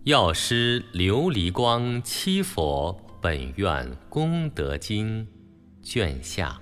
药师琉璃光七佛本愿功德经卷下，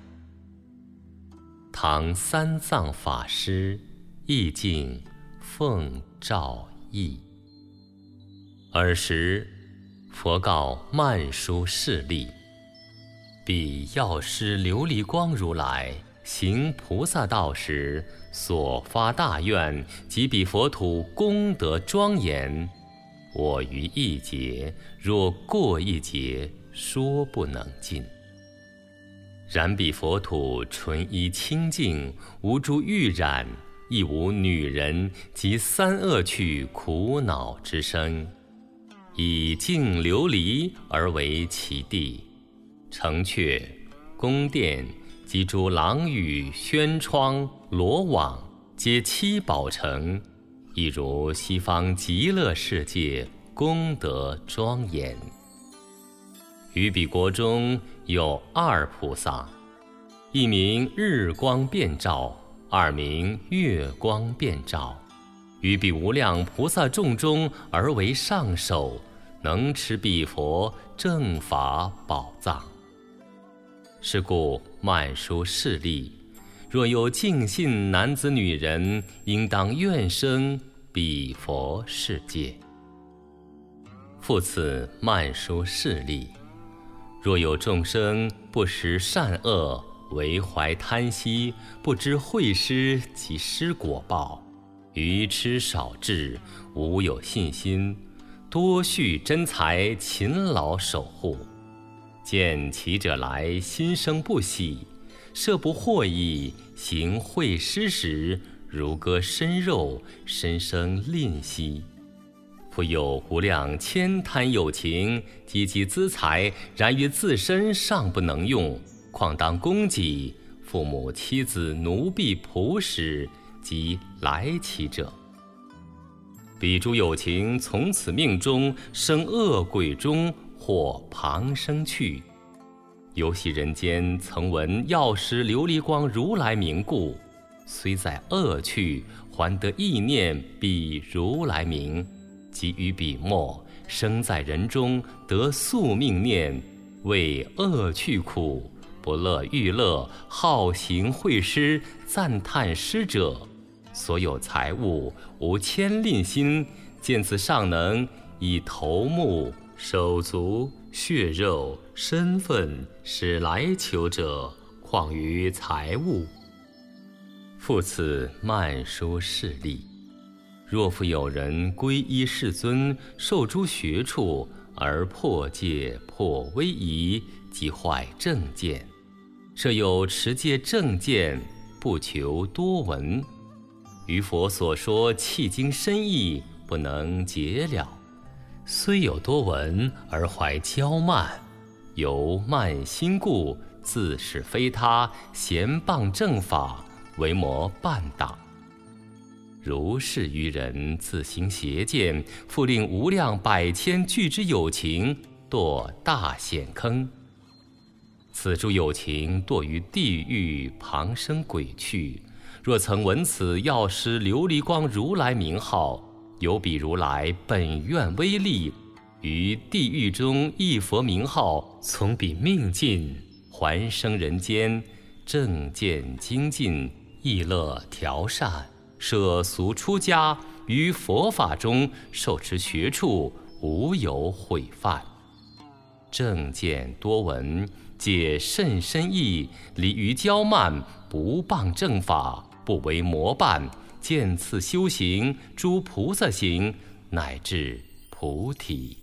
唐三藏法师意境奉诏译。尔时，佛告曼殊室利：彼药师琉璃光如来行菩萨道时所发大愿，及彼佛土功德庄严，我于一劫若过一劫，说不能尽。然彼佛土纯一清净，无诸欲染，亦无女人及三恶趣苦恼之生，以净琉璃而为其地，城阙、宫殿及诸廊宇、轩窗、罗网，皆七宝城，亦如西方极乐世界功德庄严。于彼国中有二菩萨，一名日光遍照，二名月光遍照，于彼无量菩萨众中而为上首，能持彼佛正法宝藏。是故曼殊室利，若有净信男子女人，应当愿生彼佛世界。复次曼殊室利，若有众生不识善恶，为怀贪惜，不知慧施及施果报，愚痴少智，无有信心，多蓄珍财，勤劳守护，见其者来，心生不喜，设不获益，行慧施时，如割身肉，身生吝惜。复有无量悭贪有情，积积资财，然于自身尚不能用，况当供给父母妻子奴婢仆使及来其者。彼诸有情从此命中生恶鬼中，或旁生去。游戏人间，曾闻药师琉璃光如来名故，虽在恶趣，还得意念彼如来名，即于彼末生在人中，得宿命念，为恶趣苦，不乐欲乐，好行慧施，赞叹施者，所有财物无牵吝心，见此尚能以头目、手足、血肉、身份使来求者，况于财物？复次曼殊室利，若复有人皈依世尊，受诸学处，而破戒、破威仪，即坏正见，设有持戒正见，不求多闻，于佛所说契经深意，不能解了。虽有多闻，而怀骄慢，由慢心故，自是非他，嫌谤正法，为魔伴党。如是愚人，自行邪见，复令无量百千俱之有情，堕大险坑。此诸有情堕于地狱，旁生鬼趣。若曾闻此药师琉璃光如来名号，有彼如来本愿威力，于地狱中一佛名号，从彼命尽，还生人间，正见精进，意乐调善，舍俗出家，于佛法中受持学处，无有毁犯。正见多闻，解甚深义，离于骄慢，不谤正法，不为魔伴，见次修行，诸菩萨行，乃至菩提。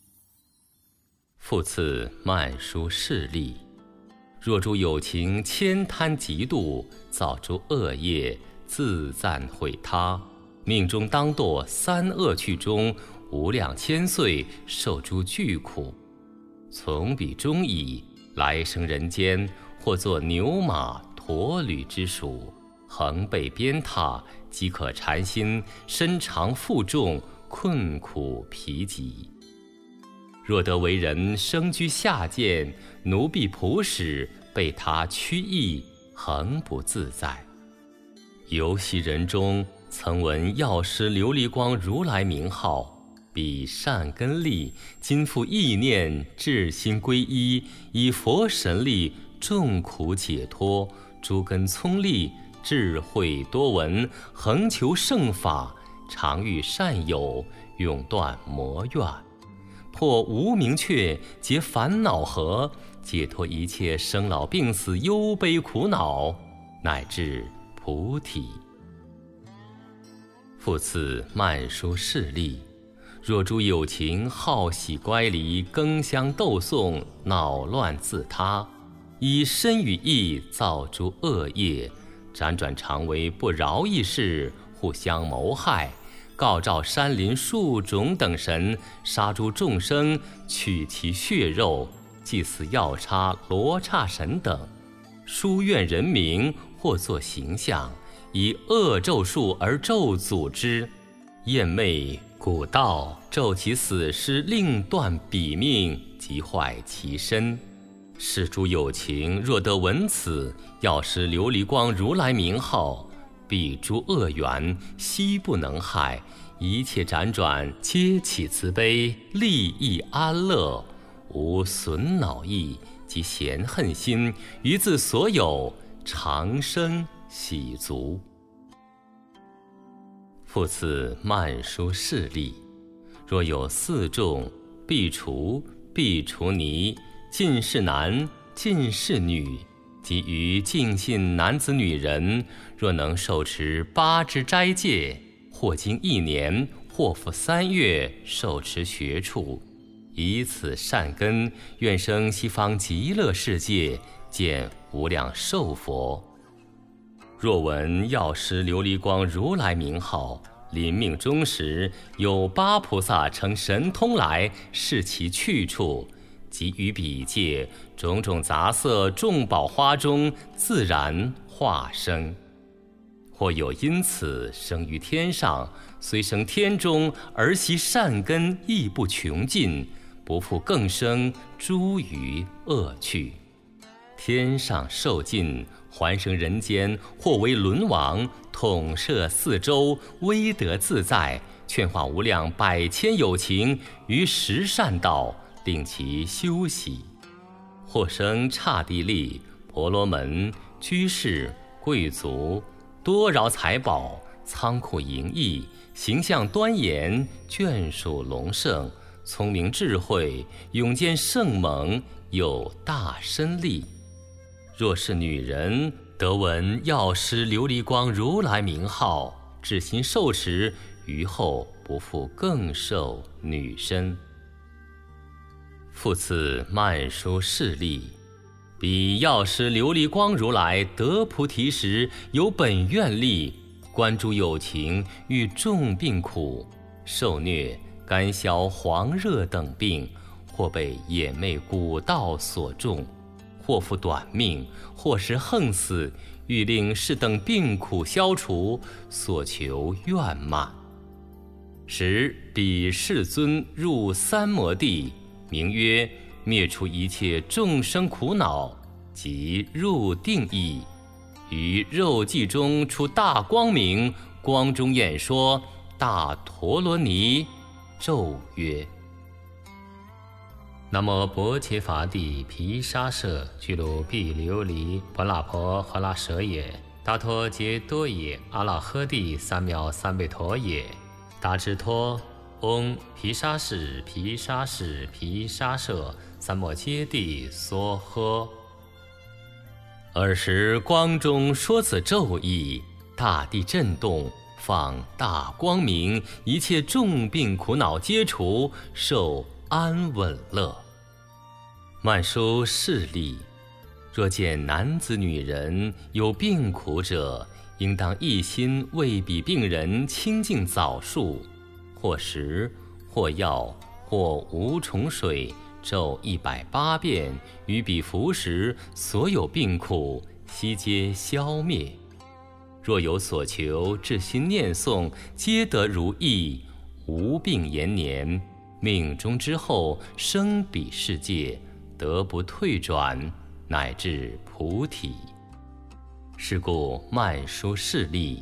复次曼殊室利，若诸有情悭贪嫉妒，造诸恶业，自赞毁他，命中当堕三恶趣中，无量千岁，受诸巨苦。从彼中已，来生人间，或作牛马驼驴之属，横被鞭挞，饥渴馋心，身长负重，困苦疲极。若得为人，生居下贱，奴婢仆使，被他驱役，恒不自在。游戏人中，曾闻药师琉璃光如来名号， 彼善根力，今复意念，至心归一，以佛神力众苦解脱，诸根聪利，智慧多闻，恒求圣法，常遇善友，永断魔怨，破无明却，解烦恼河，解脱一切生老病死忧悲苦恼，乃至菩提。复次慢疏势利，若诸有情好喜乖离，争相斗讼，恼乱自他，以身语意造诸恶业，辗转常为不饶益事，互相谋害，告召山林树种等神，杀诸众生，取其血肉，祭祀药叉罗刹神等，书怨人名，或作形象，以恶咒术而咒诅之，厌魅蛊道，咒其死尸，令断彼命，即坏其身。是诸有情若得闻此，药师琉璃光如来名号，彼诸恶缘悉不能害，一切辗转皆起慈悲，利益安乐，无损恼意及嫌恨心，于自所有，长生喜足。复次慢疏势利，若有四众，必除尼，尽是男，尽是女，及于尽信男子女人，若能受持8支斋戒，或经1年，或复3月，受持学处，以此善根，愿生西方极乐世界，见无量寿佛。若闻药师琉璃光如来名号，临命终时，有8菩萨乘神通来，示其去处，即于彼界种种杂色众宝花中，自然化生。或有因此生于天上，虽生天中，而其善根亦不穷尽，不复更生诸余恶趣。天上受尽，还生人间，或为轮王，统摄四周，威德自在，劝化无量百千有情于十善道，令其修习。或生刹帝利、婆罗门、居士、贵族，多饶财宝，仓库盈溢，形象端严，眷属隆盛，聪明智慧，勇健圣猛，有大身力。若是女人，得闻药师琉璃光如来名号，至心受持，于后不复更受女身。复次慢疏势利，彼药师琉璃光如来得菩提时，有本愿力，观诸有情遇重病苦，受虐、干消、黄热等病，或被眼魅蛊道所中，或复短命，或是横死，欲令是等病苦消除，所求愿满。时彼世尊入三摩地，名曰灭除一切众生苦恼，即入定意，于肉髻中出大光明，光中演说大陀罗尼咒曰：南无薄伽伐帝毗沙舍俱卢毕琉璃婆那婆诃那舍也，达陀揭多也，阿那呵帝三藐三倍陀也，达智陀嗡毗沙士毗沙士毗沙舍三摩揭帝娑诃。尔时光中说此咒意，大地震动，放大光明，一切重病苦恼皆除，受安稳乐。慢疏势利，若见男子女人有病苦者，应当一心为彼病人清净早术，或食或药或无虫水，咒180遍，于彼服食，所有病苦悉皆消灭。若有所求，至心念诵，皆得如意，无病延年，命终之后生彼世界，得不退转，乃至菩提。是故慢疏势利，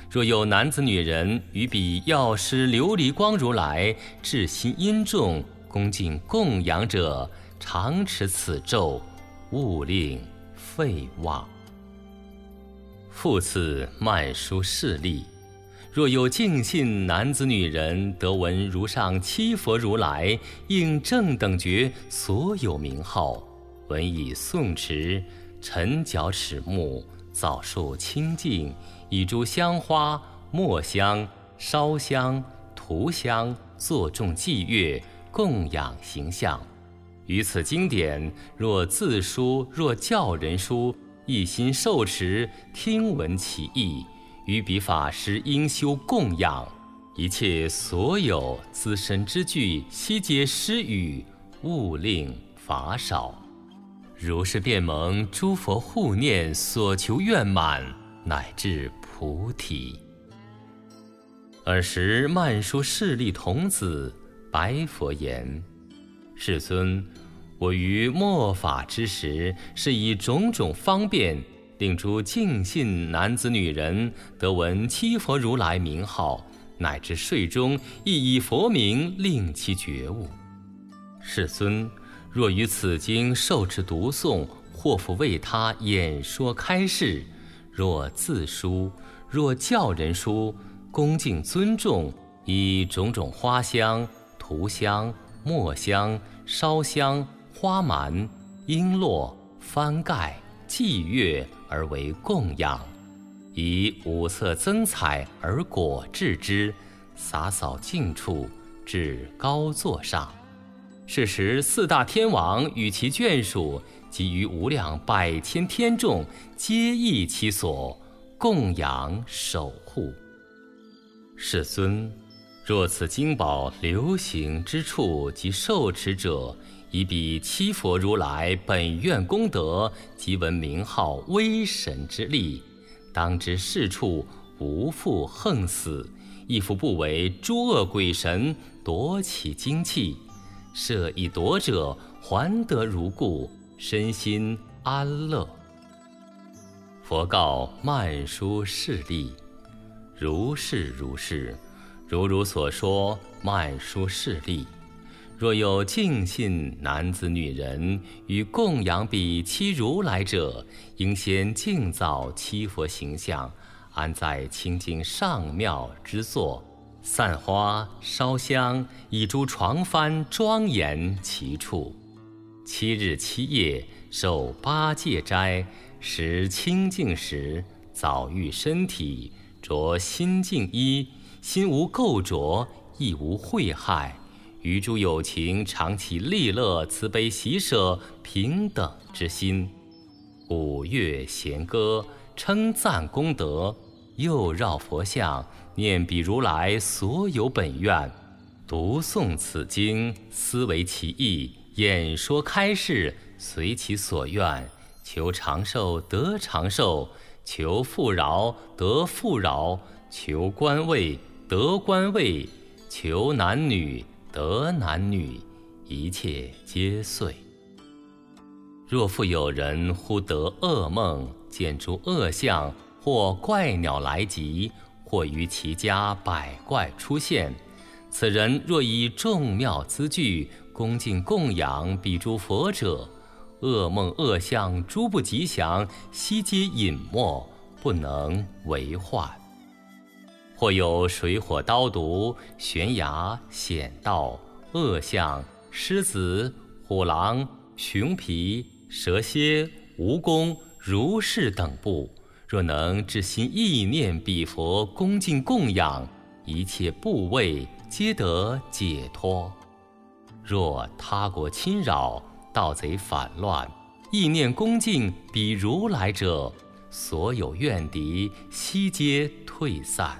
若有男子女人于彼药师琉璃光如来至心殷重，恭敬供养者，常持此咒，勿令废忘。复次曼殊室利，若有敬信男子女人得闻如上七佛如来应正等觉所有名号，闻以诵持，晨脚齿目，早树清净，以诸香花、末香、烧香、涂香作众祭乐，供养形象。于此经典，若自书，若教人书，一心受持，听闻其义，于彼法师应修供养。一切所有资身之具，悉皆施予，勿令乏少。如是便蒙诸佛护念，所求圆满，乃至菩提。尔时曼殊室利童子白佛言：世尊，我于末法之时，是以种种方便，令诸敬信男子女人得闻七佛如来名号，乃至睡中亦以佛名令其觉悟。世尊，若于此经受持读诵，或复为他演说开示，若自书，若教人书，恭敬尊重，以种种花香、涂香、末香、烧香、花蛮、璎珞、幡盖、祭乐而为供养，以五色增彩而果制之，洒扫净处，至高座上。是时四大天王与其眷属及于无量百千天众，皆诣其所，供养守护。世尊，若此经宝流行之处及受持者，以彼七佛如来本愿功德及闻名号威神之力，当知是处无复横死，亦复不为诸恶鬼神夺其精气。设以夺者，还得如故，身心安乐。佛告曼殊室利：如是如是，如所说。曼殊室利，若有敬信男子女人与供养彼七如来者，应先净造七佛形象，安在清净上妙之座，散花烧香，以诸床幡庄严其处。7日7夜，受8戒斋，食清净食，早浴身体，着新净衣，心无垢浊，亦无秽害。于诸有情，常起利乐慈悲喜舍平等之心，鼓乐弦歌，称赞功德，又绕佛像，念彼如来所有本愿，读诵此经，思维其意，演说开示，随其所愿，求长寿得长寿，求富饶得富饶，求官位得官位，求男女得男女，一切皆遂。若复有人忽得噩梦，见诸恶相，或怪鸟来集，或于其家百怪出现，此人若以众妙资具恭敬供养彼诸佛者，噩梦恶相诸不吉祥，悉皆隐没，不能为患。或有水火刀毒、悬崖险道、恶相、狮子、虎狼、熊皮、蛇蝎、蜈蚣、如是等部，若能至心意念彼佛，恭敬供养，一切部位皆得解脱。若他国侵扰，盗贼反乱，意念恭敬彼如来者，所有怨敌悉皆退散。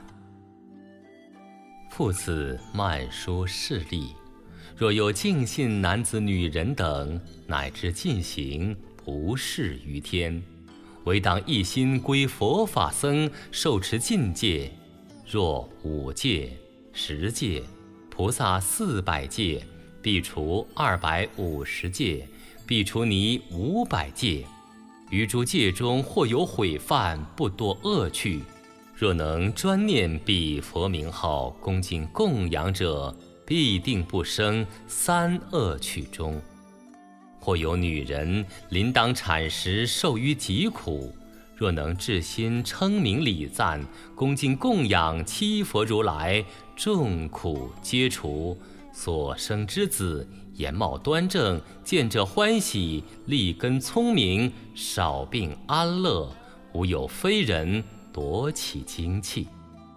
复次曼殊室利，若有敬信男子女人等，乃至尽行不适于天，唯当一心归佛法僧，受持禁戒。若5戒、10戒，菩萨400戒，必除250戒，必除尼500戒。于诸戒中或有毁犯，不多恶趣， 若能专念彼佛名号，恭敬供养者，必定不生三恶趣中。或有女人临当产时受于疾苦，若能至心称名礼赞，恭敬供养七佛如来，众苦皆除，所生之子颜貌端正，见者欢喜，立根聪明，少病安乐，无有非人夺其精气。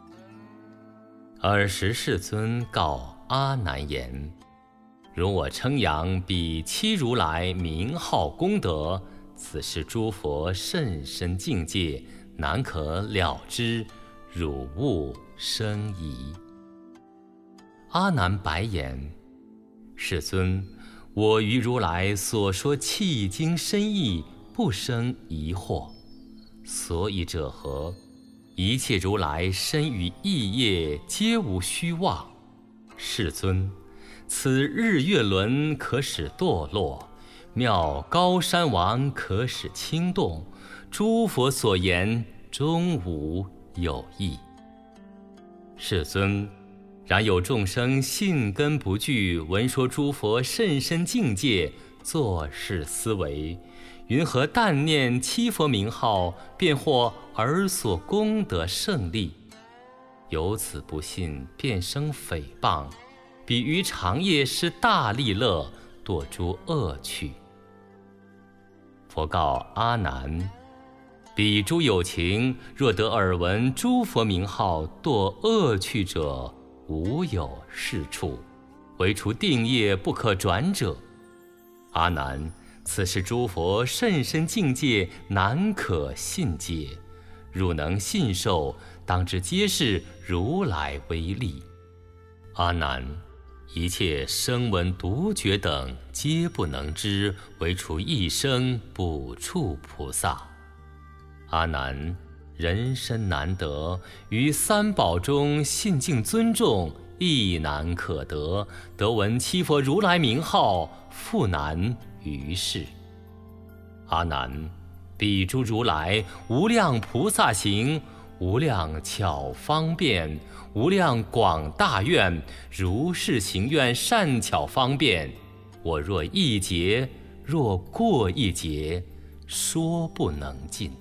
尔时世尊告阿难言：如我称扬彼七如来名号功德，此是诸佛甚深境界，难可了知，汝勿生疑。阿难白言：世尊，我于如来所说契经深意，不生疑惑。所以者何？一切如来身语意业，皆无虚妄。世尊，此日月轮可使堕落，妙高山王可使轻动，诸佛所言终无有异。世尊，然有众生信根不具，闻说诸佛甚深境界，作是思维：云何但念七佛名号，便获尔所功德胜利？由此不信，便生诽谤，彼于长夜施大利乐，堕诸恶趣。佛告阿难：彼诸有情，若得耳闻诸佛名号，堕恶趣者，无有是处，唯除定业不可转者。阿难，此是诸佛甚深境界，难可信解。汝能信受，当知皆是如来威力。阿难，一切声闻独觉等，皆不能知，唯除一生补处菩萨。阿难，人身难得，于三宝中信敬尊重，亦难可得。得闻七佛如来名号，复难于世。阿难，彼诸如来无量菩萨行，无量巧方便，无量广大愿，如是行愿善巧方便，我若一劫，若过一劫，说不能尽。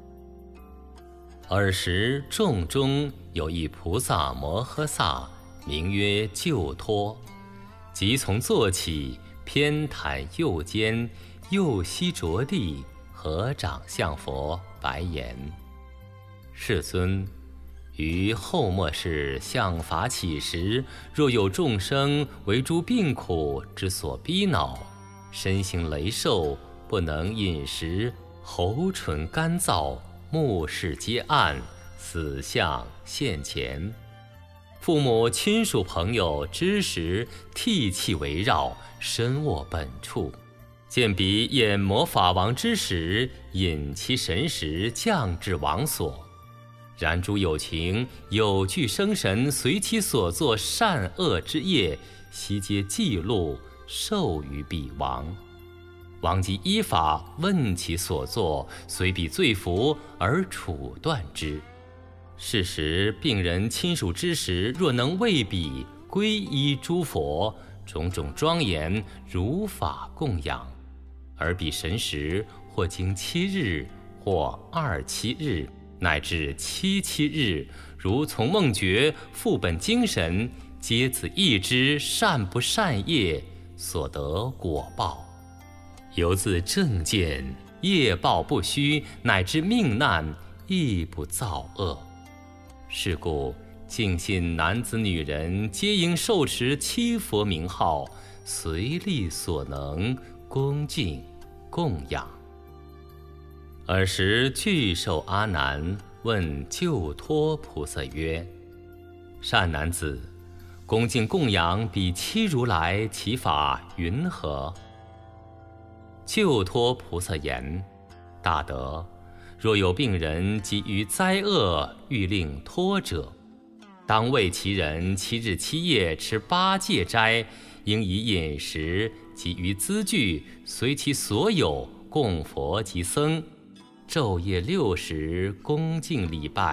尔时众中有一菩萨摩诃萨，名曰救脱，即从坐起，偏袒右肩，右膝着地，合掌向佛白言：世尊，于后末世向法起时，若有众生为诸病苦之所逼恼，身形羸瘦，不能饮食，喉唇干燥，目视皆暗，死相现前，父母亲属朋友知时，涕泣围绕，身卧本处，见彼演魔法王之时，引其神识降至王所。然诸有情有具生神，随其所作善恶之业，悉皆记录，授予彼王。王即依法问其所作，随彼罪服而处断之。是时病人亲属之时，若能为彼皈依诸佛，种种庄严如法供养，而彼神识或经7日，或27日，乃至77日，如从梦觉，复本精神，皆自意知善不善业所得果报，由自正见业报不虚，乃至命难亦不造恶。是故尽信男子女人，皆应受持七佛名号，随力所能，恭敬供养。尔时具寿阿难问救脱菩萨曰：善男子，恭敬供养彼七如来，其法云何？救脱菩萨言：大德，若有病人及于灾厄，欲令脱者，当为其人7日7夜持8戒斋，应以饮食及于资具，随其所有，供佛及僧，昼夜6时恭敬礼拜，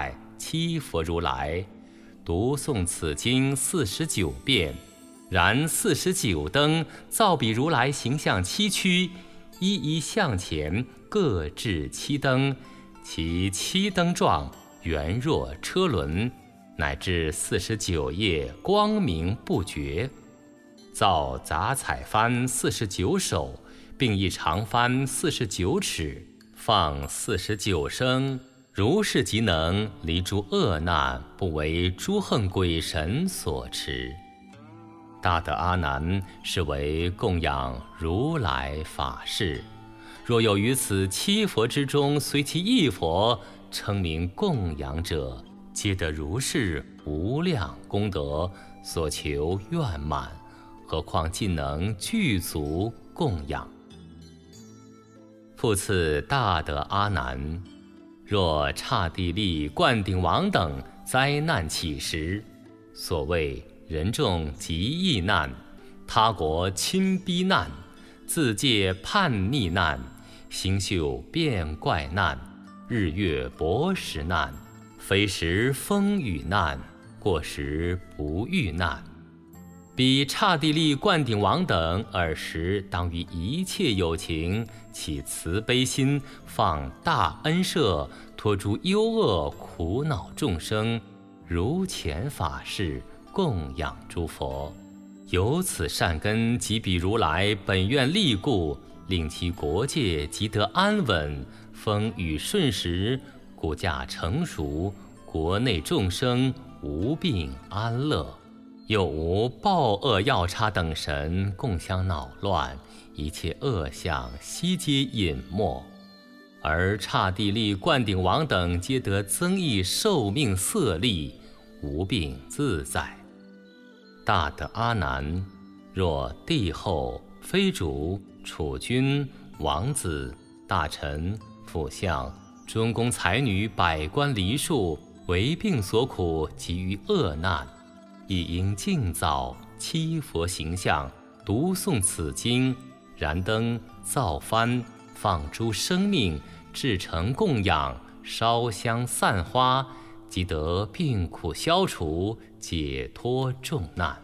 七佛如来，读诵此经49遍。燃49灯，造比如来形象7躯，一一向前各置7灯，其7灯状圆若车轮，乃至49夜光明不绝。造杂彩幡49手，并一长幡49尺，放49声，如是即能离诸恶难，不为诸横鬼神所持。大德阿难，是为供养如来法事。若有于此7佛之中随其一佛，称名供养者，皆得如是无量功德，所求愿满。何况尽能具足供养。复次大德阿难，若刹帝利、灌顶王等灾难起时，所谓人众极疫难，他国侵逼难，自界叛逆难，星宿变怪难，日月薄时难，非时风雨难，过时不遇难。彼刹帝利、灌顶王等尔时当于一切有情起慈悲心，放大恩舍，托诸忧恶苦恼众生，如前法事供养诸佛。由此善根及彼如来本愿力故，令其国界即得安稳，风雨顺时，国家成熟，国内众生无病安乐。又无暴恶药叉等神共相恼乱，一切恶相悉皆隐没，而刹帝利、灌顶王等皆得增益寿命色力，无病自在。大德阿难，若帝后、妃主、储君、王子、大臣、辅相、中宫才女、百官黎庶，为病所苦，及于恶难，亦应敬造7佛形象，读诵此经，燃灯造幡，放诸生命，至诚供养，烧香散花，即得病苦消除，解脱众难。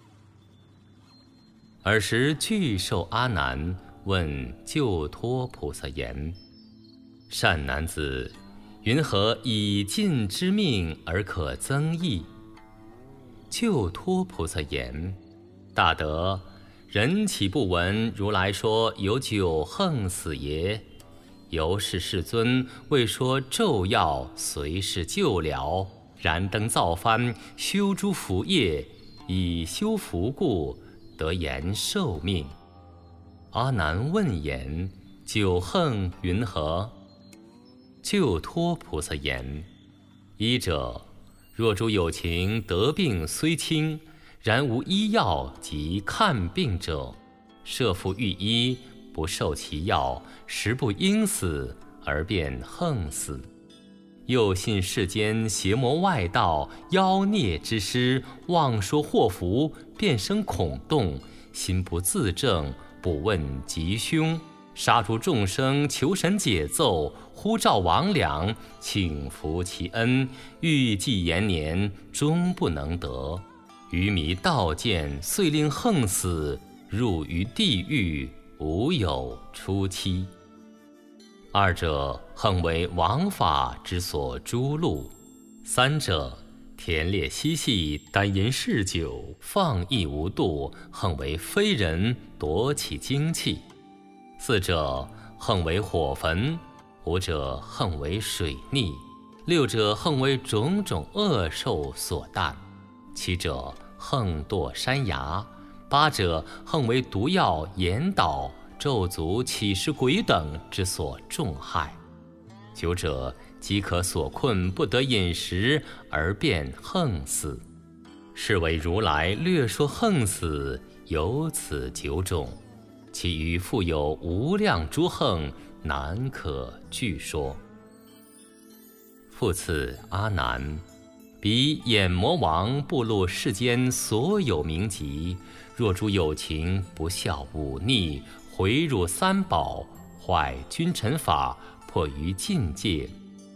尔时具寿阿难问救脱菩萨言：善男子，云何以尽之命而可增益？救脱菩萨言：大德，人岂不闻如来说有9横死耶？由是世尊为说咒药，随时救疗，燃灯造幡，修诸福业，以修福故，得延寿命。阿难问言：9横云何？救脱菩萨言：一者，若诸有情得病虽轻，然无医药及看病者，设复御医，不受其药，实不应死，而便横死。又信世间邪魔外道、妖孽之师，妄说祸福，便生恐动，心不自正，不问吉凶，杀诸众生，求神解奏，呼召魍魉，请服其恩，欲济延年，终不能得。愚迷道见，遂令横死，入于地狱，无有出期。二者，横为王法之所诛戮；三者，田猎嬉戏，单饮嗜酒，放逸无度，横为非人夺其精气；四者，横为火焚；五者，横为水溺；六者，横为种种恶兽所啖；七者，横堕山崖；八者，横为毒药、盐导、咒诅、起尸鬼等之所重害；九者，饥渴所困，不得饮食，而便横死。是为如来略说横死，有此9种，其余复有无量诸横，难可具说。复次阿难，彼眼魔王布露世间所有名疾，若诸有情不孝忤逆，毁辱三宝，坏君臣法，迫于禁戒，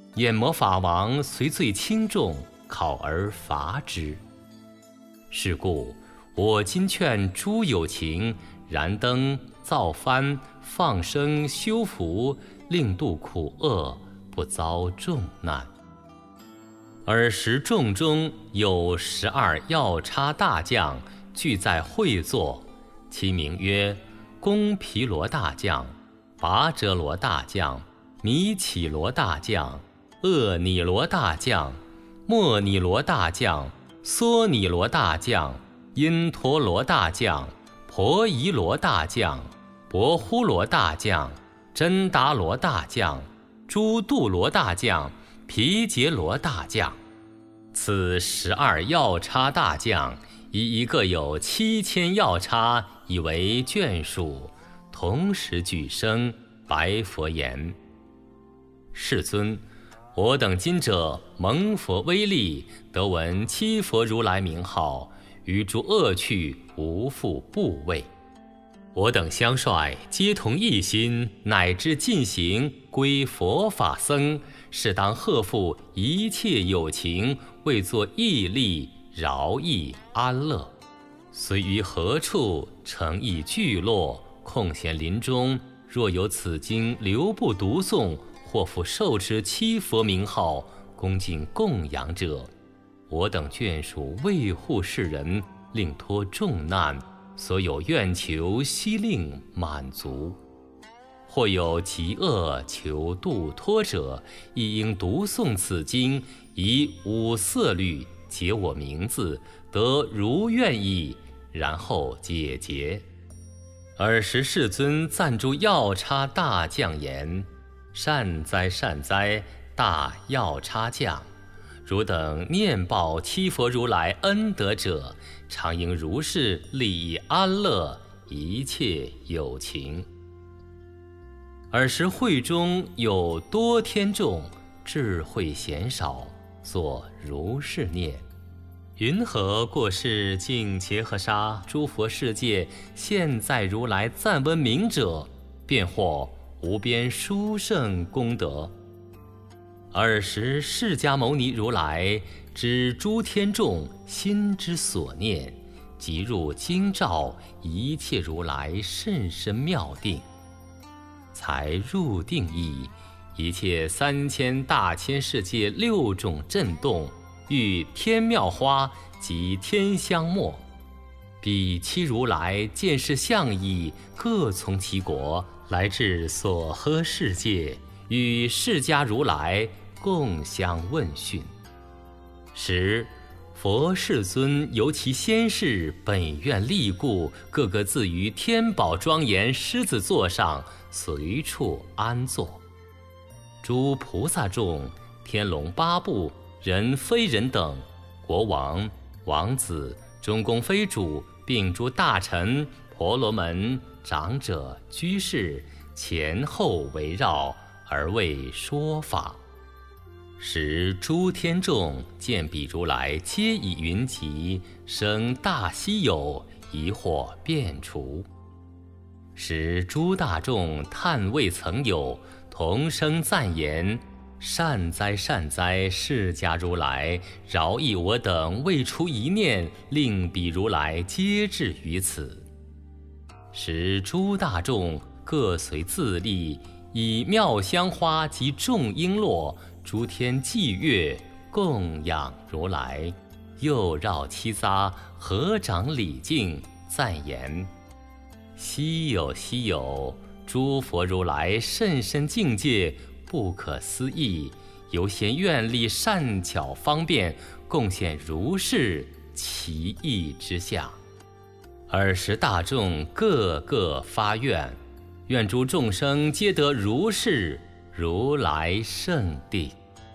眼魔法王虽罪轻重，考而罚之。是故我今劝诸有情，燃灯造幡，放生修福，令度苦厄，不遭重难。尔时众中有12药叉大将，俱在会坐，其名曰宫毗罗大将、拔遮罗大将、弥起罗大将、厄尼罗大将、莫尼罗大将、梭尼罗大将、因陀罗大将、婆夷罗大将、博呼罗大将、真达罗大将、朱杜罗大将、毗杰罗大将。此12药叉大将，一个有7000药叉，以为眷属，同时举声白佛言：世尊，我等今者蒙佛威力，得闻七佛如来名号，于诸恶趣无复怖畏。我等相率皆同一心，乃至尽行归佛法僧，是当贺复一切有情，为作义利，饶益安乐。虽于何处诚意聚落，空闲林中，若有此经留步读诵，或复受持七佛名号，恭敬供养者，我等眷属为护世人，令脱重难，所有愿求悉令满足。或有极恶求度脱者，亦应读诵此经，以5色律解我名字，得如愿意，然后解结。尔时世尊赞诸药叉大将言：善哉善哉，大药叉将！汝等念报七佛如来恩德者，常应如是利益安乐一切有情。尔时会中有多天众，智慧贤少，作如是念：云何过世净伽诃沙诸佛世界现在如来赞闻名者，便获无边殊胜功德。尔时释迦牟尼如来知诸天众心之所念，即入经照一切如来甚深妙定，才入定意，一切3000大千世界6种震动，遇天妙花及天香末，彼七如来见是相意，各从其国来至所呵世界，与释迦如来共相问讯。时佛世尊由其先世本愿力故，个个自于天宝庄严狮子座上随处安坐。诸菩萨众、天龙八部、人非人等、国王、王子、中宫妃主，并诸大臣、婆罗门、长者、居士，前后围绕而为说法。时诸天众见彼如来皆以云集，生大希有，疑惑便除。时诸大众叹未曾有，同声赞言：善哉善哉，释迦如来，饶益我等未除一念，令彼如来皆至于此。时诸大众各随自力，以妙香花及众璎珞、诸天伎乐供养如来，又绕七匝，合掌礼敬，赞言：稀有稀有，诸佛如来甚深境界，不可思议，由贤愿力善巧方便，贡献如是奇异之相。尔时大众个个发愿，愿诸众生皆得如是如来圣地。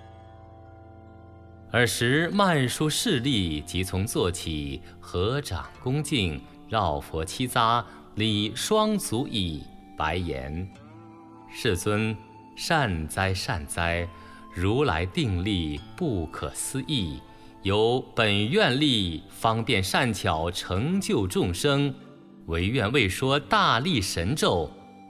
尔时曼殊势力即从坐起，合掌恭敬，绕佛七匝，礼双足跽，白言：世尊，善哉善哉，如来定力不可思议，由本愿力方便善巧成就众生，唯愿为说大力神咒，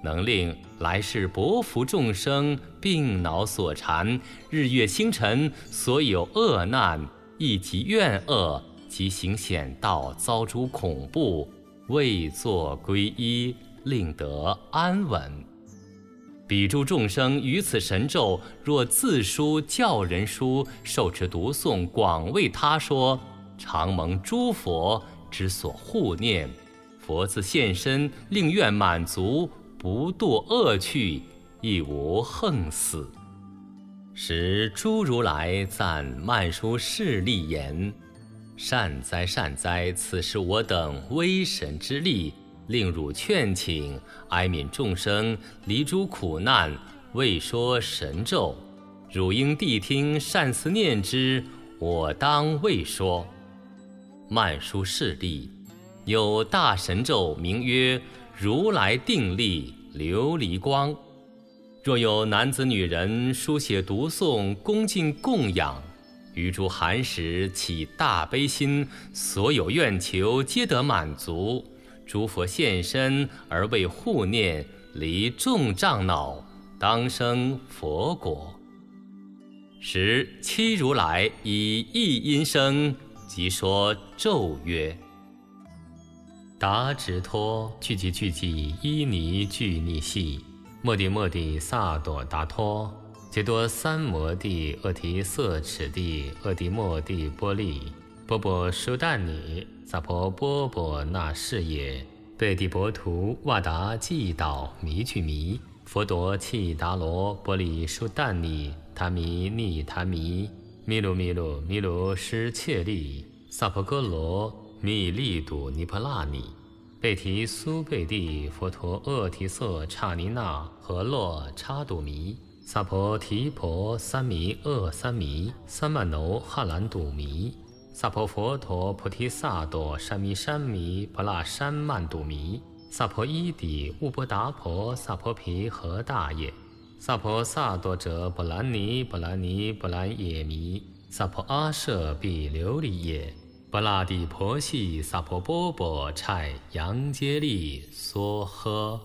能令来世薄福众生病恼所缠，日月星辰所有恶难，亦及怨恶及行险道遭诸恐怖，为作皈依，令得安稳。彼诸众生于此神咒，若自书教人书，受持读诵，广为他说，常蒙诸佛之所护念，佛自现身，令愿满足，不堕恶趣，亦无横死。时诸如来赞曼殊室利言：善哉善哉，此是我等威神之力，令汝劝请，哀悯众生离诸苦难，为说神咒。汝应谛听，善思念之，我当为说。曼殊室利，有大神咒，名曰如来定力琉璃光。若有男子女人书写读诵，恭敬供养，于诸寒食起大悲心，所有愿求皆得满足。诸佛现身而为护念，离众障恼，当生佛果。时七如来以一音声，即说咒曰：达直托俱胝俱胝依尼俱尼系，摩地摩地萨埵达托，揭多三摩地阿提瑟尺地阿提摩地波利，波波舒但尼萨婆波波那是也，贝地波图瓦达季岛弥俱弥，佛陀契达罗波利舒但尼他弥尼他弥，弥卢弥卢弥卢施切利，萨婆诃罗弥利度尼婆拉尼，贝提苏贝地佛陀阿提瑟刹尼那和洛叉度弥，萨婆提婆三弥阿三弥三曼奴哈兰度弥，萨婆佛陀菩提萨埵山弥山弥婆拉山曼度弥，萨婆伊底乌波达婆萨婆毗何大也，萨婆萨埵者波兰尼波兰尼波兰也弥，萨婆阿舍毗琉璃也，波拉地婆系萨婆波波差扬揭利梭诃。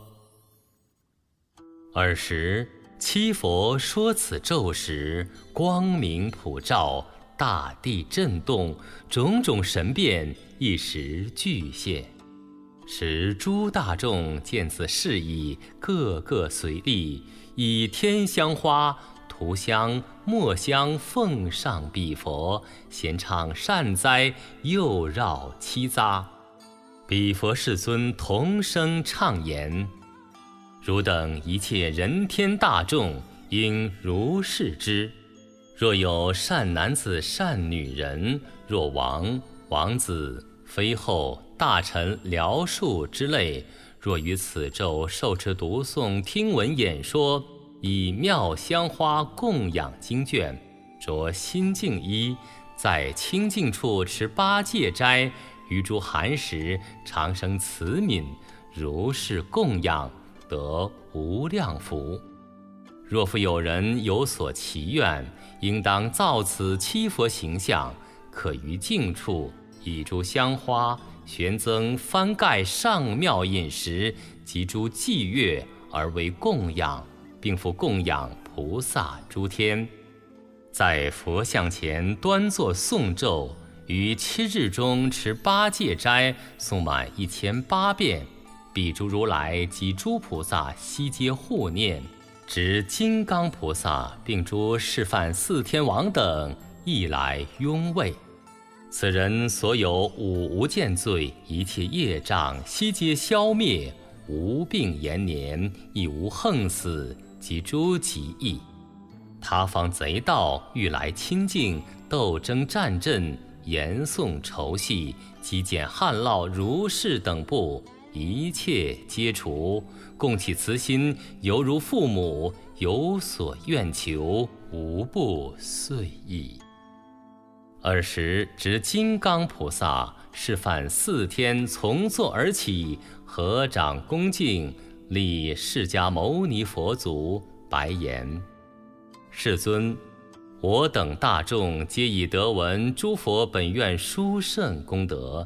尔时七佛说此咒时，光明普照，大地震动，种种神变一时具现。时诸大众见此事已，个个随力，以天香花、涂香、墨香奉上彼佛，咸唱善哉，又绕七匝。彼佛世尊同声唱言：汝等一切人天大众，应如是知。若有善男子善女人，若王、王子、妃后、大臣、僚庶之类，若于此咒受持读诵、听闻演说，以妙香花供养经卷，着新净衣，在清净处持八戒斋，于诸寒食常生慈悯，如是供养，得无量福。若复有人有所祈愿，应当造此七佛形象，可于净处以诸香花悬增翻盖上妙饮食及诸祭乐，而为供养，并复供养菩萨诸天。在佛像前端坐诵咒，于7日中持八戒斋，诵满1008遍，彼诸如来及诸菩萨悉皆护念，执金刚菩萨并诸示范4天王等亦来拥卫。此人所有五无间罪，一切业障悉皆消灭，无病延年，亦无横死及诸疾疫。他方贼盗欲来亲近，斗争战阵，言诵仇戏，积减旱涝如是等部，一切皆除，共起慈心，犹如父母，有所愿求，无不遂意。尔时执金刚菩萨示范4天从座而起，合掌恭敬，立释迦牟尼佛足，白言：世尊，我等大众皆已得闻诸佛本愿殊胜功德，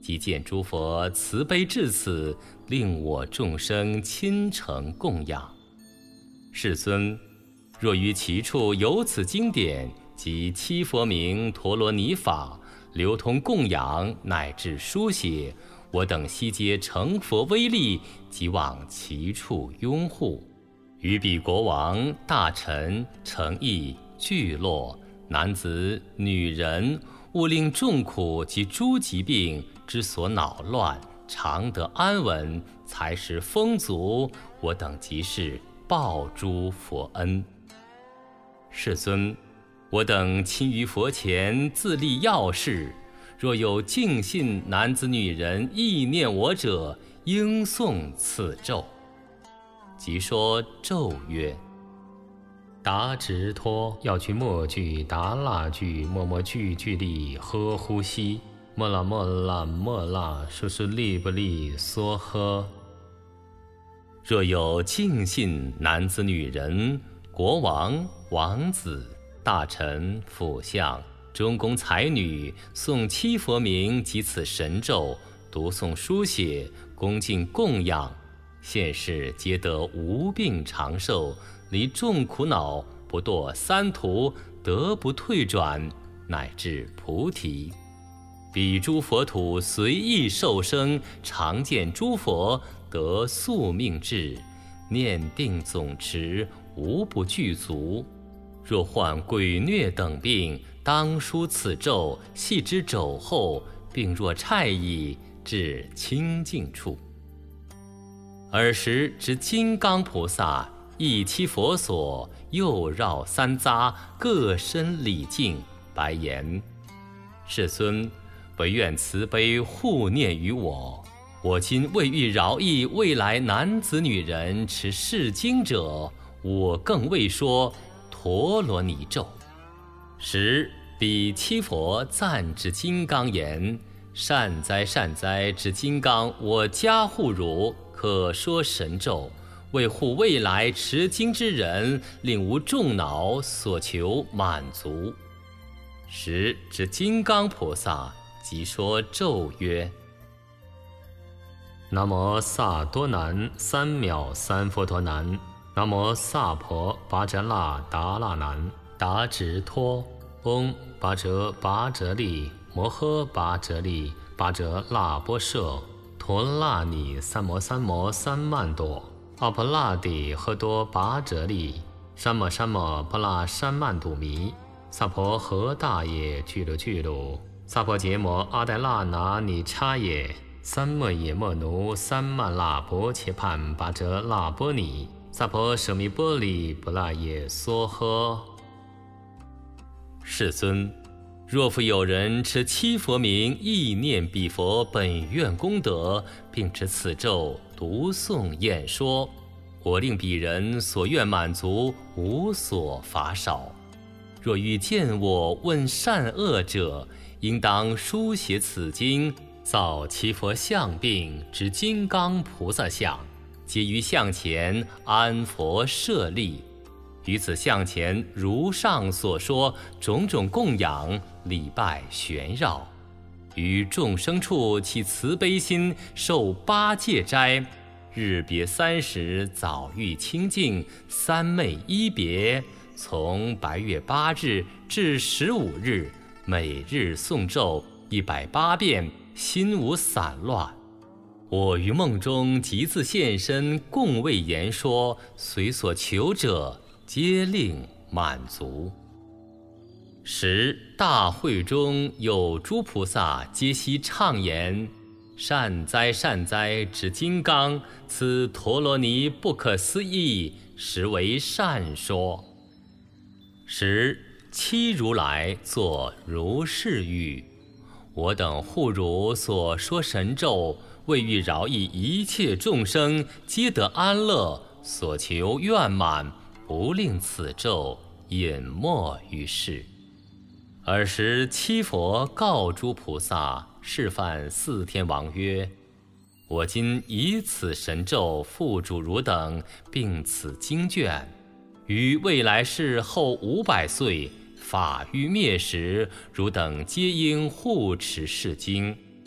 亦见诸佛慈悲至此，令我众生亲诚供养。世尊，若于其处有此经典及七佛名陀罗尼法，流通供养乃至书写，我等悉皆成佛威力，即往其处拥护。于彼国王、大臣、城邑、聚落、男子、女人，勿令众苦及诸疾病之所恼乱，常得安稳，才是丰足。我等即是报诸佛恩。世尊，我等亲于佛前自立要事，若有敬信男子女人意念我者，应诵此咒。即说咒曰：达直托要句末句达那句默默句句力呵呼吸莫拉莫拉莫拉说是利不利梭呵。若有敬信男子女人、国王、王子、大臣、辅相、中宫才女，诵七佛名及此神咒，读诵书写，恭敬供养，现世皆得无病长寿，离众苦恼，不堕三途，得不退转，乃至菩提。彼诸佛土随意受生，常见诸佛，得宿命智，念定总持，无不具足。若患鬼疟等病，当书此咒，系之肘后，并若差矣，至清净处。尔时知金刚菩萨一七佛所，右绕三匝，各身礼敬，白言：世尊，唯愿慈悲护念于我。我今为欲饶益未来男子女人持是经者，我更未说陀罗尼咒。时彼七佛赞之金刚言：善哉善哉之金刚，我加护汝，可说神咒，为护未来持经之人，令无众恼，所求满足。时之金刚菩萨即说咒曰：南无萨多南三藐三佛陀南，南无萨婆跋遮那达那南，达直托嗡跋遮跋遮利摩诃跋遮利跋遮那波舍陀那尼三摩三摩三曼多阿婆那底诃多跋遮利三摩三摩婆那三曼度弥萨婆诃大耶俱卢俱卢萨婆羯摩阿代那那尼叉耶三摩耶摩奴三曼那波切盘跋遮那波尼萨婆舍弥波利不那耶梭诃。世尊，若复有人持七佛名，意念彼佛本愿功德，并持此咒读诵演说，我令彼人所愿满足，无所乏少。若欲见我问善恶者，应当书写此经，造七佛相并之金刚菩萨像，皆于像前安佛舍利。于此像前如上所说种种供养礼拜旋绕，于众生处起慈悲心，受八戒斋，日别30，早浴清净，三昧一别，从白月8日至15日，每日诵咒108遍，心无散乱。我于梦中即自现身，共为言说，随所求者皆令满足。时大会中有诸菩萨皆悉唱言：善哉善哉之金刚，此陀罗尼不可思议，实为善说。时七如来作如是语：我等护汝所说神咒，为欲饶益一切众生，皆得安乐，所求愿满，不令此咒隐没于世。尔时七佛告诸菩萨，示范四天王曰：我今以此神咒付嘱汝等，并此经卷，于未来世后500岁，法欲灭时，汝等皆应护持是经。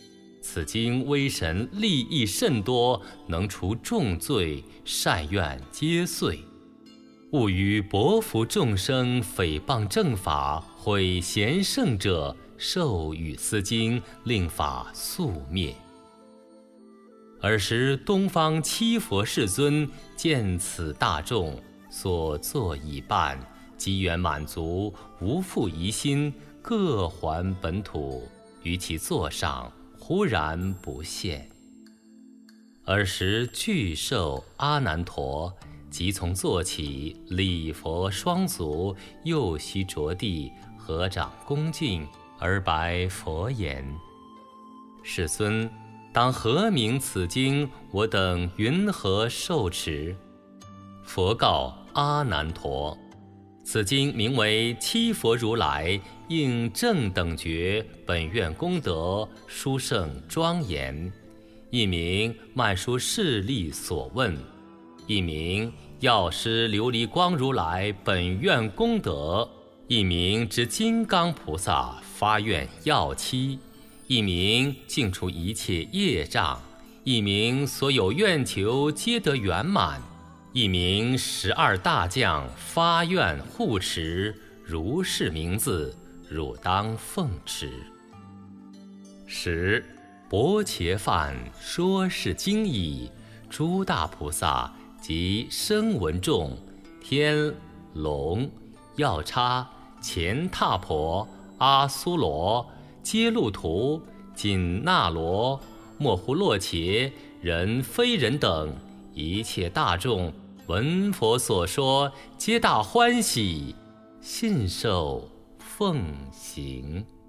此经威神利益甚多，能除重罪，善愿皆遂。勿于薄福众生，诽谤正法，毁贤圣者，授予斯经，令法速灭。尔时东方七佛世尊见此大众所作已办，机缘满足，无复疑心，各还本土，于其座上忽然不现。尔时具寿阿难陀即从座起，礼佛双足，右膝着地，合掌恭敬，而白佛言：世尊，当何名此经？我等云何受持？佛告阿难陀：此经名为七佛如来应正等觉本愿功德殊胜庄严，一名曼殊室利所问，一名药师琉璃光如来本愿功德，一名之金刚菩萨发愿药期，一名净除一切业障，一名所有愿求皆得圆满，一名12大将发愿护持，如是名字，汝当奉持。10薄伽梵说是经已，诸大菩萨及声闻众、天龙、药叉、乾闼婆、阿苏罗、揭路荼、紧那罗、莫呼洛伽、人非人等一切大众闻佛所说，皆大欢喜，信受奉行。